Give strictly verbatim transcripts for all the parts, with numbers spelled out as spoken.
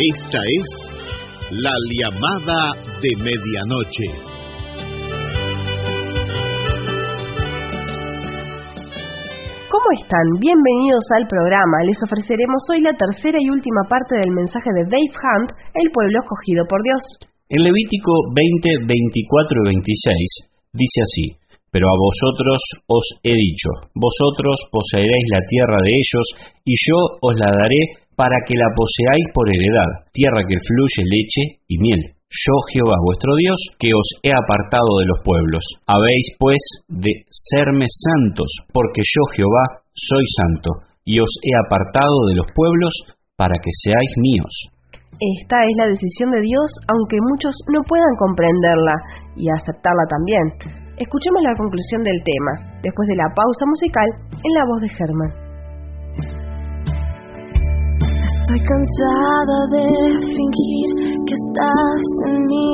Esta es la llamada de medianoche. ¿Cómo están? Bienvenidos al programa. Les ofreceremos hoy la tercera y última parte del mensaje de Dave Hunt, El pueblo escogido por Dios. En Levítico veinte, veinticuatro y veintiséis dice así: pero a vosotros os he dicho, vosotros poseeréis la tierra de ellos, y yo os la daré para que la poseáis por heredad, tierra que fluye leche y miel. Yo, Jehová vuestro Dios, que os he apartado de los pueblos. Habéis, pues, de serme santos, porque yo, Jehová, soy santo, y os he apartado de los pueblos para que seáis míos. Esta es la decisión de Dios, aunque muchos no puedan comprenderla y aceptarla también. Escuchemos la conclusión del tema, después de la pausa musical, en la voz de Germán. Estoy cansada de fingir que estás en mí.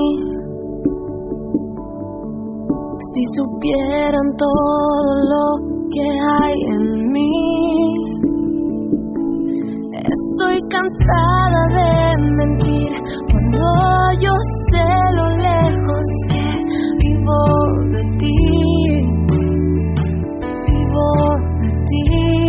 Si supieran todo lo que hay en mí. Estoy cansada de mentir cuando yo sé lo lejos que vivo de ti. Vivo de ti.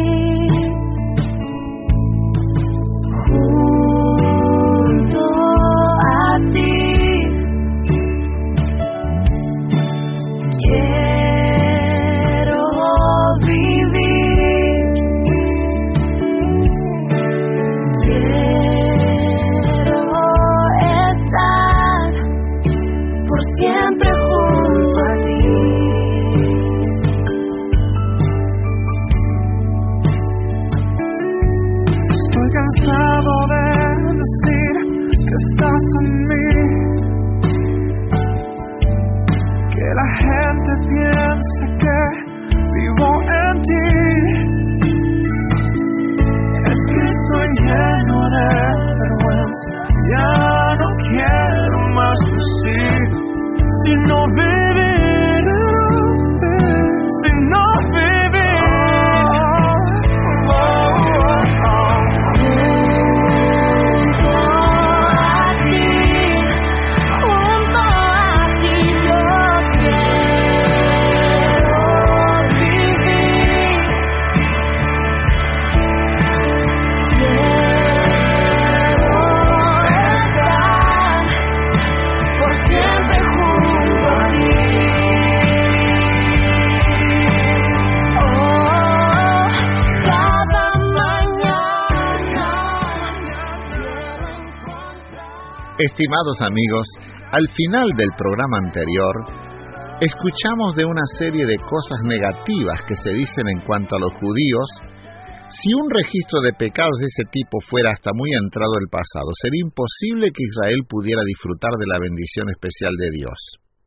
Estimados amigos, al final del programa anterior, escuchamos de una serie de cosas negativas que se dicen en cuanto a los judíos. Si un registro de pecados de ese tipo fuera hasta muy entrado el pasado, sería imposible que Israel pudiera disfrutar de la bendición especial de Dios.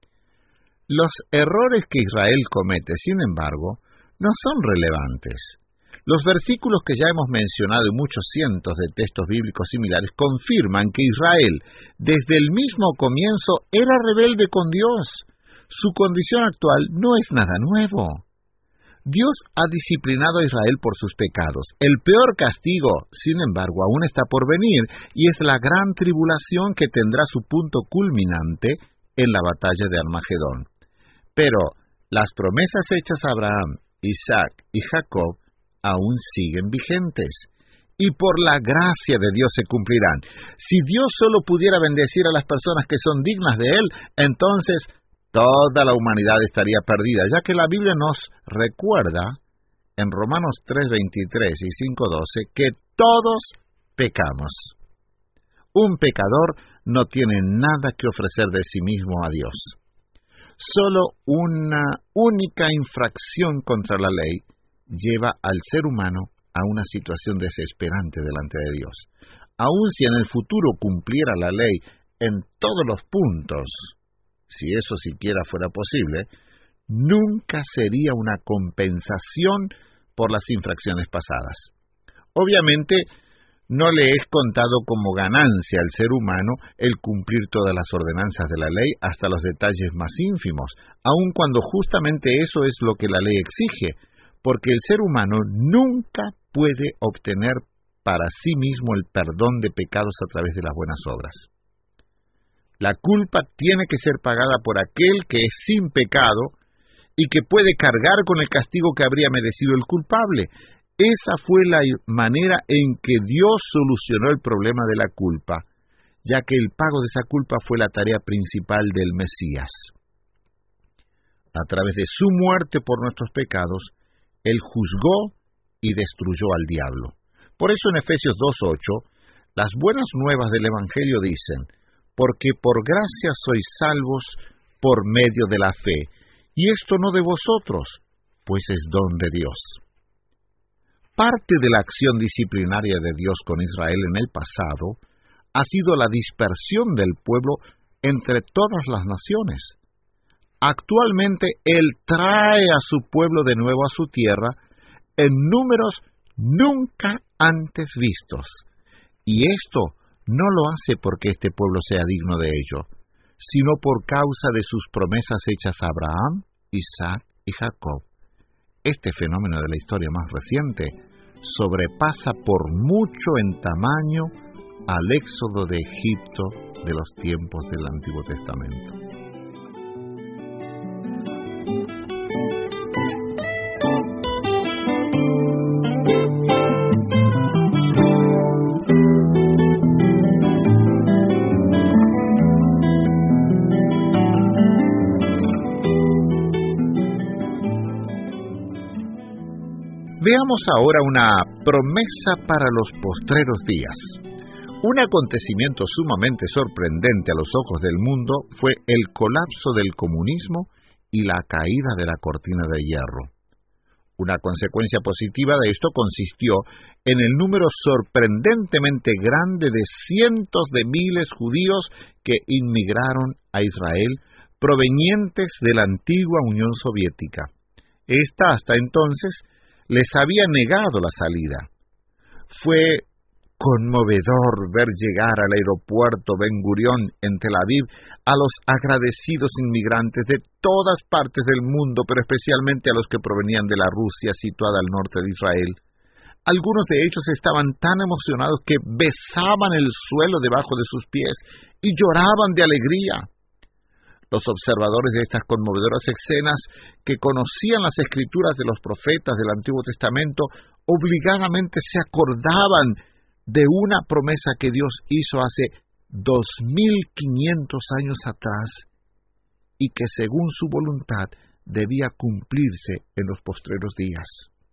Los errores que Israel comete, sin embargo, no son relevantes. Los versículos que ya hemos mencionado y muchos cientos de textos bíblicos similares confirman que Israel, desde el mismo comienzo, era rebelde con Dios. Su condición actual no es nada nuevo. Dios ha disciplinado a Israel por sus pecados. El peor castigo, sin embargo, aún está por venir, y es la gran tribulación que tendrá su punto culminante en la batalla de Armagedón. Pero las promesas hechas a Abraham, Isaac y Jacob aún siguen vigentes, y por la gracia de Dios se cumplirán. Si Dios solo pudiera bendecir a las personas que son dignas de Él, entonces toda la humanidad estaría perdida, ya que la Biblia nos recuerda en Romanos tres veintitrés y cinco doce que todos pecamos. Un pecador no tiene nada que ofrecer de sí mismo a Dios. Solo una única infracción contra la ley lleva al ser humano a una situación desesperante delante de Dios. Aun si en el futuro cumpliera la ley en todos los puntos, si eso siquiera fuera posible, nunca sería una compensación por las infracciones pasadas. Obviamente, no le es contado como ganancia al ser humano el cumplir todas las ordenanzas de la ley hasta los detalles más ínfimos, aun cuando justamente eso es lo que la ley exige, porque el ser humano nunca puede obtener para sí mismo el perdón de pecados a través de las buenas obras. La culpa tiene que ser pagada por aquel que es sin pecado y que puede cargar con el castigo que habría merecido el culpable. Esa fue la manera en que Dios solucionó el problema de la culpa, ya que el pago de esa culpa fue la tarea principal del Mesías. A través de su muerte por nuestros pecados, Él juzgó y destruyó al diablo. Por eso en Efesios dos ocho, las buenas nuevas del Evangelio dicen: porque por gracia sois salvos por medio de la fe, y esto no de vosotros, pues es don de Dios. Parte de la acción disciplinaria de Dios con Israel en el pasado ha sido la dispersión del pueblo entre todas las naciones. Actualmente Él trae a su pueblo de nuevo a su tierra en números nunca antes vistos. Y esto no lo hace porque este pueblo sea digno de ello, sino por causa de sus promesas hechas a Abraham, Isaac y Jacob. Este fenómeno de la historia más reciente sobrepasa por mucho en tamaño al éxodo de Egipto de los tiempos del Antiguo Testamento. Veamos ahora una promesa para los postreros días. Un acontecimiento sumamente sorprendente a los ojos del mundo fue el colapso del comunismo y la caída de la cortina de hierro. Una consecuencia positiva de esto consistió en el número sorprendentemente grande de cientos de miles judíos que inmigraron a Israel provenientes de la antigua Unión Soviética. Esta, hasta entonces, les había negado la salida. Fue conmovedor ver llegar al aeropuerto Ben Gurión en Tel Aviv a los agradecidos inmigrantes de todas partes del mundo, pero especialmente a los que provenían de la Rusia situada al norte de Israel. Algunos de ellos estaban tan emocionados que besaban el suelo debajo de sus pies y lloraban de alegría. Los observadores de estas conmovedoras escenas, que conocían las escrituras de los profetas del Antiguo Testamento, obligadamente se acordaban de una promesa que Dios hizo hace dos mil quinientos años atrás y que según su voluntad debía cumplirse en los postreros días.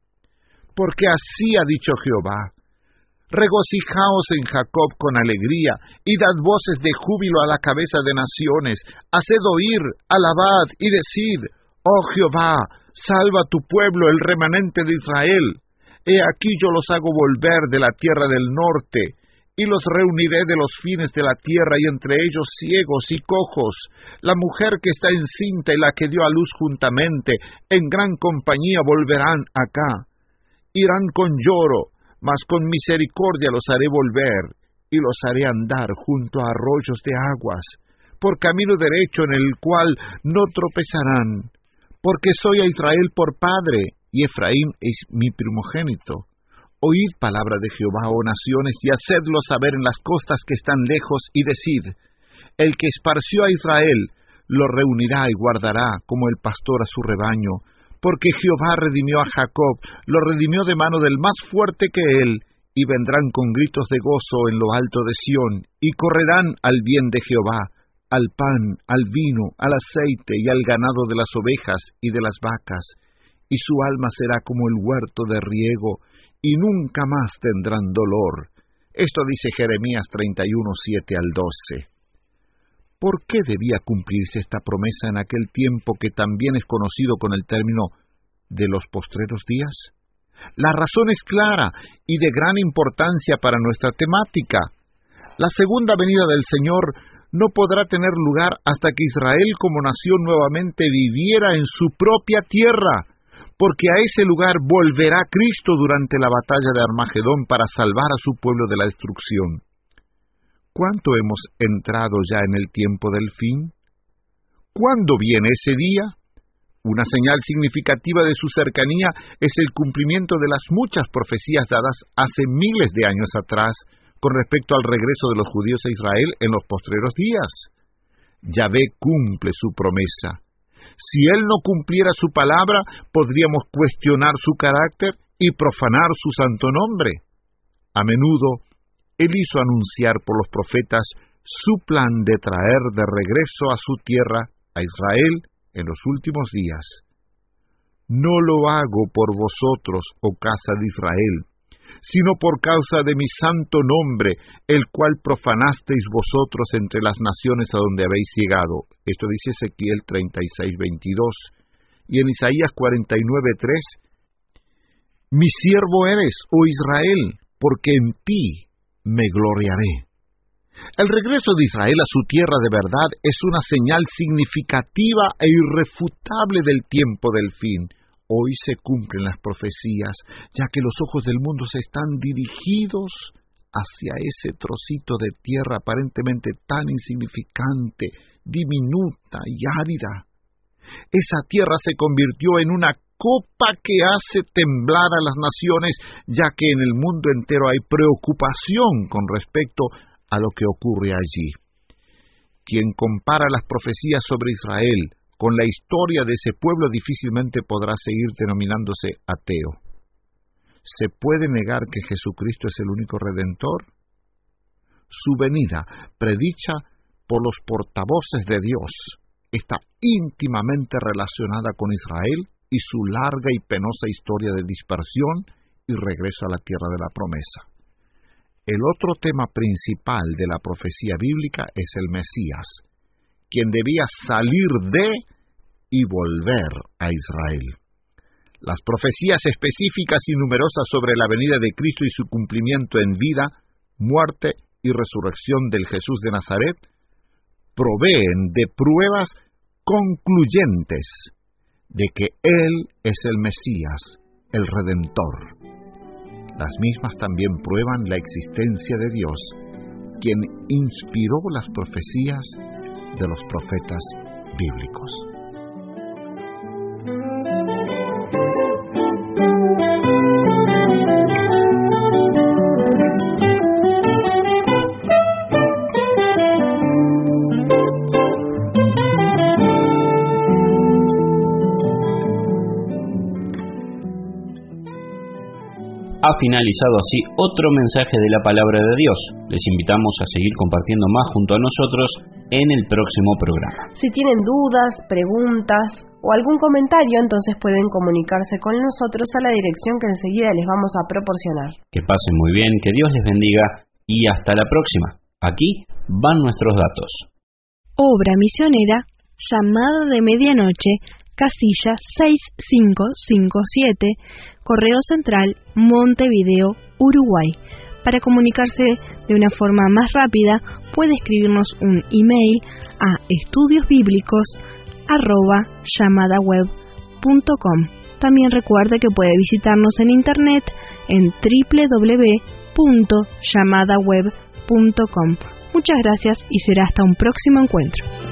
Porque así ha dicho Jehová: regocijaos en Jacob con alegría, y dad voces de júbilo a la cabeza de naciones, haced oír, alabad y decid: oh Jehová, salva a tu pueblo, el remanente de Israel. He aquí yo los hago volver de la tierra del norte, y los reuniré de los fines de la tierra, y entre ellos ciegos y cojos, la mujer que está encinta y la que dio a luz juntamente, en gran compañía volverán acá. Irán con lloro, mas con misericordia los haré volver, y los haré andar junto a arroyos de aguas, por camino derecho en el cual no tropezarán. Porque soy a Israel por padre, y Efraín es mi primogénito. Oíd palabra de Jehová, oh naciones, y hacedlo saber en las costas que están lejos, y decid: el que esparció a Israel lo reunirá y guardará como el pastor a su rebaño. Porque Jehová redimió a Jacob, lo redimió de mano del más fuerte que él, y vendrán con gritos de gozo en lo alto de Sión, y correrán al bien de Jehová, al pan, al vino, al aceite y al ganado de las ovejas y de las vacas, y su alma será como el huerto de riego, y nunca más tendrán dolor. Esto dice Jeremías treinta y uno, siete al doce. ¿Por qué debía cumplirse esta promesa en aquel tiempo que también es conocido con el término de los postreros días? La razón es clara y de gran importancia para nuestra temática. La segunda venida del Señor no podrá tener lugar hasta que Israel como nación nuevamente viviera en su propia tierra, porque a ese lugar volverá Cristo durante la batalla de Armagedón para salvar a su pueblo de la destrucción. ¿Cuánto hemos entrado ya en el tiempo del fin? ¿Cuándo viene ese día? Una señal significativa de su cercanía es el cumplimiento de las muchas profecías dadas hace miles de años atrás con respecto al regreso de los judíos a Israel en los postreros días. Yahvé cumple su promesa. Si Él no cumpliera su palabra, podríamos cuestionar su carácter y profanar su santo nombre. A menudo, Él hizo anunciar por los profetas su plan de traer de regreso a su tierra, a Israel, en los últimos días. No lo hago por vosotros, oh casa de Israel, sino por causa de mi santo nombre, el cual profanasteis vosotros entre las naciones a donde habéis llegado. Esto dice Ezequiel treinta y seis, veintidós. Y en Isaías cuarenta y nueve, tres, mi siervo eres, oh Israel, porque en ti me gloriaré. El regreso de Israel a su tierra de verdad es una señal significativa e irrefutable del tiempo del fin. Hoy se cumplen las profecías, ya que los ojos del mundo se están dirigidos hacia ese trocito de tierra aparentemente tan insignificante, diminuta y árida. Esa tierra se convirtió en una copa que hace temblar a las naciones, ya que en el mundo entero hay preocupación con respecto a lo que ocurre allí. Quien compara las profecías sobre Israel con la historia de ese pueblo difícilmente podrá seguir denominándose ateo. ¿Se puede negar que Jesucristo es el único Redentor? Su venida, predicha por los portavoces de Dios, está íntimamente relacionada con Israel y su larga y penosa historia de dispersión y regreso a la tierra de la promesa. El otro tema principal de la profecía bíblica es el Mesías, quien debía salir de y volver a Israel. Las profecías específicas y numerosas sobre la venida de Cristo y su cumplimiento en vida, muerte y resurrección del Jesús de Nazaret proveen de pruebas concluyentes de que Él es el Mesías, el Redentor. Las mismas también prueban la existencia de Dios, quien inspiró las profecías de los profetas bíblicos. Ha finalizado así otro mensaje de la Palabra de Dios. Les invitamos a seguir compartiendo más junto a nosotros en el próximo programa. Si tienen dudas, preguntas o algún comentario, entonces pueden comunicarse con nosotros a la dirección que enseguida les vamos a proporcionar. Que pasen muy bien, que Dios les bendiga y hasta la próxima. Aquí van nuestros datos. Obra misionera, llamado de medianoche, casilla seis cinco cinco siete, Correo Central, Montevideo, Uruguay. Para comunicarse de una forma más rápida, puede escribirnos un email a estudiosbíblicos arroba llamadaweb punto com. También recuerde que puede visitarnos en internet en doble u doble u doble u punto llamadaweb punto com. Muchas gracias y será hasta un próximo encuentro.